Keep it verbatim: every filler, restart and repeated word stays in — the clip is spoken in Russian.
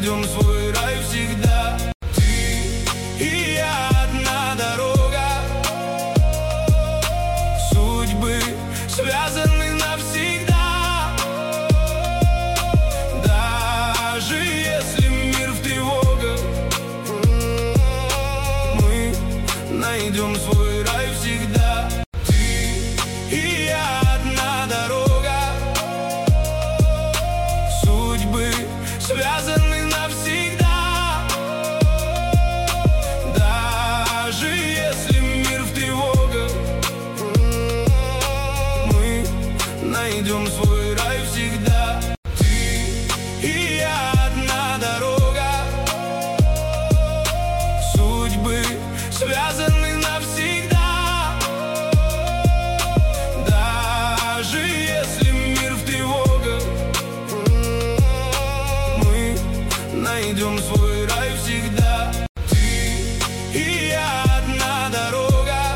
найдем свой рай всегда. Ты и я одна дорога, судьбы связаны навсегда. Даже если мир в тревогах, мы найдем свой рай всегда. Ты и я одна дорога, судьбы связаны навсегда. Даже если мир в тревогах, мы найдем свой рай всегда. Ты и я одна дорога, судьбы связаны навсегда. Даже если мир в тревогах, мы найдем свой рай всегда.